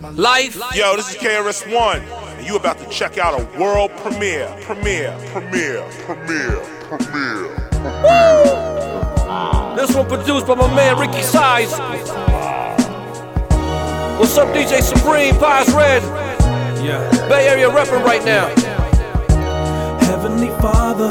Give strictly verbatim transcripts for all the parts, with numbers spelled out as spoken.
Life. Yo, this is K R S One, and you about to check out a world premiere, premiere, premiere, premiere, premiere. Woo! This one produced by my man Ricky Size. What's up, D J Supreme, Pies Red? Yeah. Bay Area reppin' right now. Heavenly Father,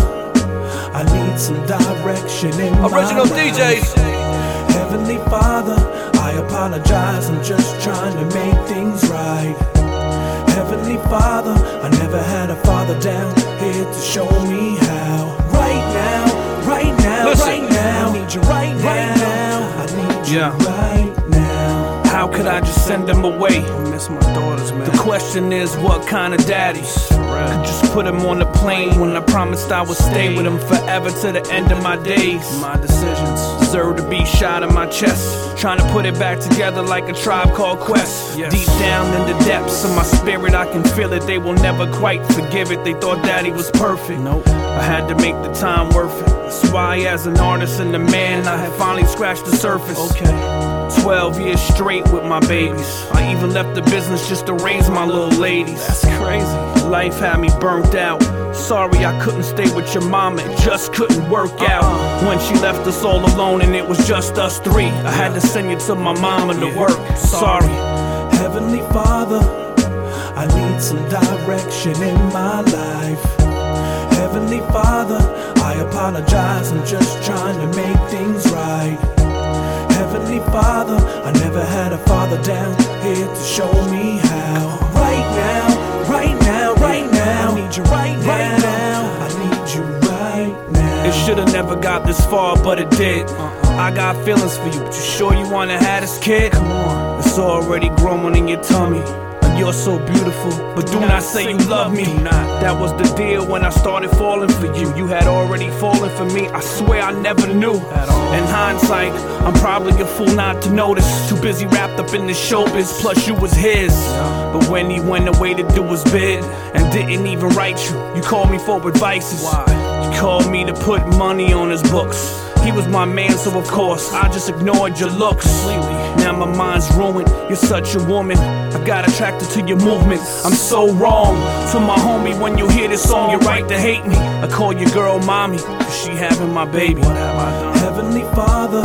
I need some direction in Original my D Js. life. Heavenly Father, I apologize, I'm just trying to make things right. Heavenly Father, I never had a father down here to show me how. Right now, right now, Listen. right now, I need you right now, right now. I need you Yeah. right now. How could I just send them away? I miss my daughters, man. The question is, what kind of daddies could just put him on the plane when I promised I would stay with him forever to the end of my days? My decisions Deserve to be shot in my chest, trying to put it back together like a Tribe Called Quest. Yes. Deep down in the depths of my spirit, I can feel it. They will never quite forgive it. They thought daddy was perfect. Nope. I had to make the time worth it. That's why, as an artist and a man, I had finally scratched the surface. Okay. Twelve years straight with my babies. I even left the business just to raise my little ladies. That's crazy. Life had me burnt out. Sorry I couldn't stay with your mama, it just couldn't work out. Uh-uh. When she left us all alone and it was just us three, I had to send you to my mama to work. Sorry. Heavenly Father, I need some direction in my life. Heavenly Father, I apologize, I'm just trying to make things right. Heavenly Father, I never had a father down here to show me how. Right now, right now, right now, I need you right now, right now. I need you right now. It should've never got this far, but it did. I got feelings for you, but you sure you wanna have this kid? Come on. It's already growing in your tummy. And you're so beautiful, but do not say you love me. That was the deal when I started falling for you. You had already fallen for me, I swear I never knew. In hindsight, I'm probably a fool not to notice. Too busy wrapped up in the showbiz, plus you was his. But when he went away to do his bid and didn't even write you, you called me for advices. You called me to put money on his books. He was my man, so of course I just ignored your looks. Now my mind's ruined, you're such a woman. I got attracted to your movements, I'm so wrong. To my homie, when you hear this song, you're right to hate me. I call your girl mommy, cause she having my baby. What have I done? Heavenly Father,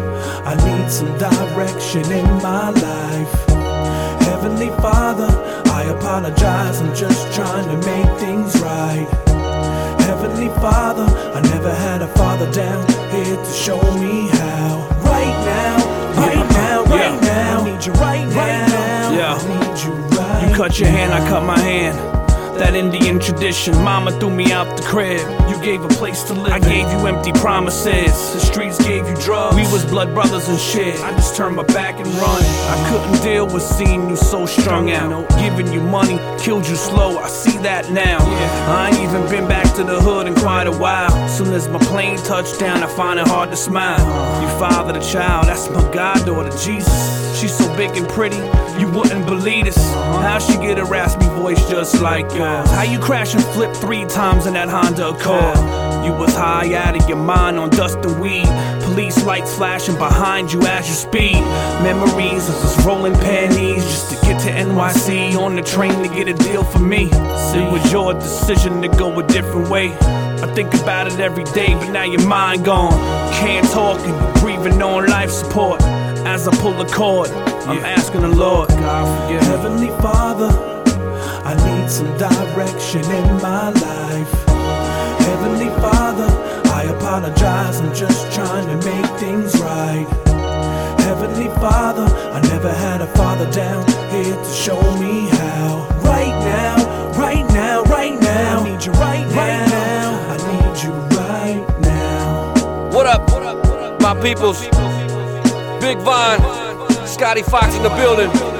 I need some direction in my life. Heavenly Father, I apologize, I'm just trying to make things right. Heavenly Father, I never had a father down here to show me how. Right now, right now, right Yeah. now, I need you right now. Yeah. I need you right. You cut your hand, I cut my hand. That Indian tradition, mama threw me out the crib. You gave a place to live, I gave you empty promises. The streets gave you drugs, we was blood brothers and shit. I just turned my back and run. I couldn't deal with seeing you so strung out. Giving you money, killed you slow, I see that now. I ain't even been back to the hood in quite a while. Soon as my plane touched down, I find it hard to smile. You father the child, that's my goddaughter, Jesus. She's so big and pretty, you wouldn't believe this. How she get a raspy voice just like yours? How you crash and flip three times in that Honda Accord? You was high out of your mind on dust and weed. Police lights flashing behind you as you speed. Memories of us rolling panties just to get to N Y C on the train to get a deal for me. It was your decision to go a different way. I think about it every day, but now your mind gone. Can't talk and you're breathing on life support. As I pull the cord, I'm asking the Lord, God forgive me. Heavenly Father, I need some direction in my life. Heavenly Father, I apologize, I'm just trying to make things right. Heavenly Father, I never had a father down here to show me how. Right now, right now, right now, I need you right now. I need you right now. What up, my peoples? Big Vine, Scotty Fox in the building.